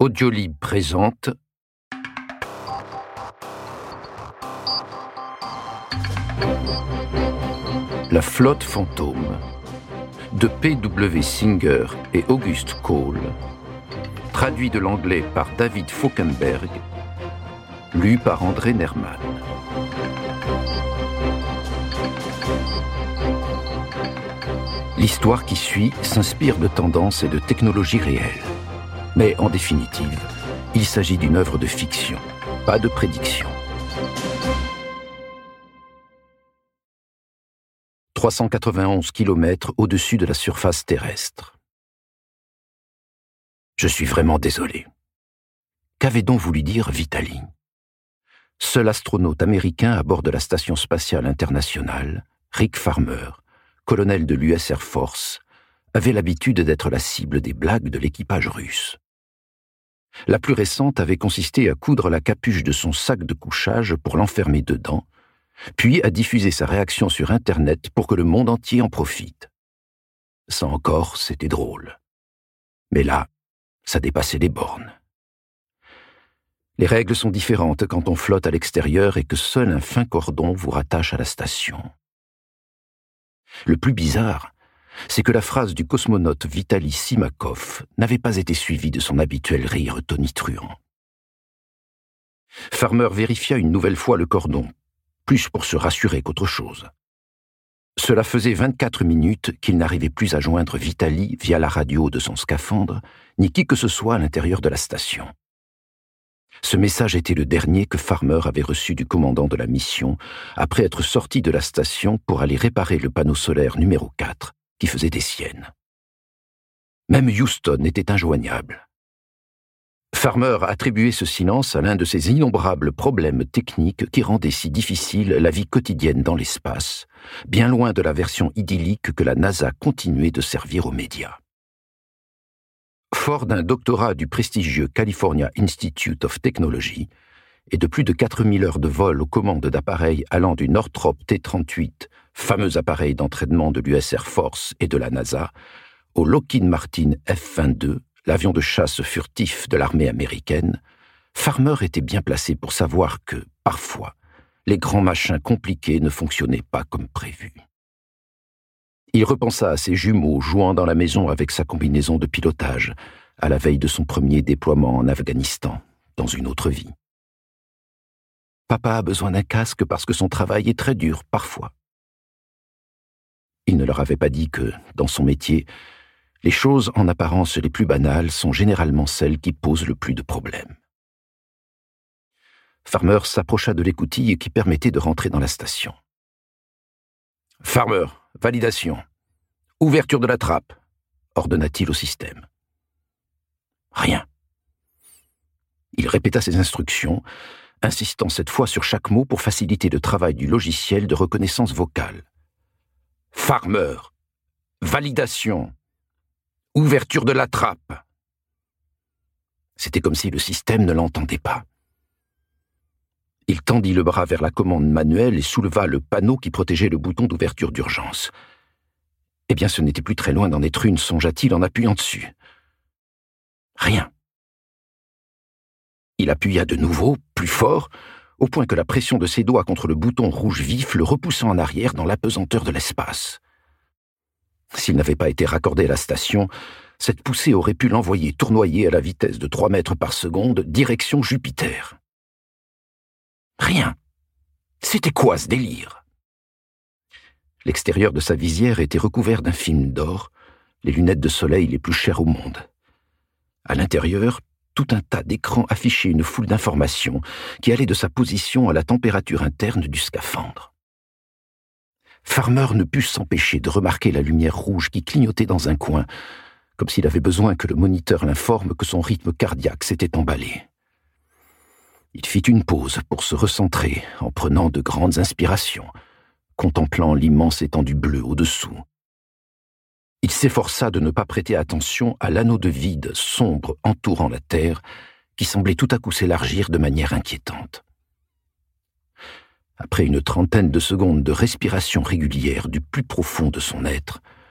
Audiolib présente La flotte fantôme de P.W. Singer et Auguste Cole, traduit de l'anglais par David Fauquemberg, lu par André Nerman. L'histoire qui suit s'inspire de tendances et de technologies réelles. Mais en définitive, il s'agit d'une œuvre de fiction, pas de prédiction. 391 kilomètres au-dessus de la surface terrestre. Je suis vraiment désolé. Qu'avait donc voulu dire Vitali? Seul astronaute américain à bord de la Station spatiale internationale, Rick Farmer, colonel de l'US Air Force, avait l'habitude d'être la cible des blagues de l'équipage russe. La plus récente avait consisté à coudre la capuche de son sac de couchage pour l'enfermer dedans, puis à diffuser sa réaction sur Internet pour que le monde entier en profite. Ça encore, c'était drôle. Mais là, ça dépassait les bornes. Les règles sont différentes quand on flotte à l'extérieur et que seul un fin cordon vous rattache à la station. Le plus bizarre, c'est que la phrase du cosmonaute Vitali Simakov n'avait pas été suivie de son habituel rire tonitruant. Farmer vérifia une nouvelle fois le cordon, plus pour se rassurer qu'autre chose. Cela faisait 24 minutes qu'il n'arrivait plus à joindre Vitali via la radio de son scaphandre, ni qui que ce soit à l'intérieur de la station. Ce message était le dernier que Farmer avait reçu du commandant de la mission après être sorti de la station pour aller réparer le panneau solaire numéro 4, qui faisait des siennes. Même Houston était injoignable. Farmer attribuait ce silence à l'un de ces innombrables problèmes techniques qui rendaient si difficile la vie quotidienne dans l'espace, bien loin de la version idyllique que la NASA continuait de servir aux médias. Fort d'un doctorat du prestigieux California Institute of Technology et de plus de 4000 heures de vol aux commandes d'appareils allant du Northrop T-38, fameux appareil d'entraînement de l'US Air Force et de la NASA, au Lockheed Martin F-22, l'avion de chasse furtif de l'armée américaine, Farmer était bien placé pour savoir que, parfois, les grands machins compliqués ne fonctionnaient pas comme prévu. Il repensa à ses jumeaux jouant dans la maison avec sa combinaison de pilotage, à la veille de son premier déploiement en Afghanistan, dans une autre vie. Papa a besoin d'un casque parce que son travail est très dur, parfois. Il ne leur avait pas dit que, dans son métier, les choses en apparence les plus banales sont généralement celles qui posent le plus de problèmes. Farmer s'approcha de l'écoutille qui permettait de rentrer dans la station. « Farmer, validation. Ouverture de la trappe », ordonna-t-il au système. Rien. Il répéta ses instructions, insistant cette fois sur chaque mot pour faciliter le travail du logiciel de reconnaissance vocale. « Farmer, validation. Ouverture de la trappe. » C'était comme si le système ne l'entendait pas. Il tendit le bras vers la commande manuelle et souleva le panneau qui protégeait le bouton d'ouverture d'urgence. Eh bien, ce n'était plus très loin d'en être une, songea-t-il en appuyant dessus. Rien. Il appuya de nouveau, plus fort, au point que la pression de ses doigts contre le bouton rouge vif le repoussa en arrière dans l'apesanteur de l'espace. S'il n'avait pas été raccordé à la station, cette poussée aurait pu l'envoyer tournoyer à la vitesse de 3 mètres par seconde, direction Jupiter. Rien. C'était quoi ce délire? L'extérieur de sa visière était recouvert d'un film d'or, les lunettes de soleil les plus chères au monde. À l'intérieur, tout un tas d'écrans affichaient une foule d'informations qui allaient de sa position à la température interne du scaphandre. Farmer ne put s'empêcher de remarquer la lumière rouge qui clignotait dans un coin, comme s'il avait besoin que le moniteur l'informe que son rythme cardiaque s'était emballé. Il fit une pause pour se recentrer en prenant de grandes inspirations, contemplant l'immense étendue bleue au-dessous. Il s'efforça de ne pas prêter attention à l'anneau de vide sombre entourant la Terre qui semblait tout à coup s'élargir de manière inquiétante. Après une trentaine de secondes de respiration régulière du plus profond de son être,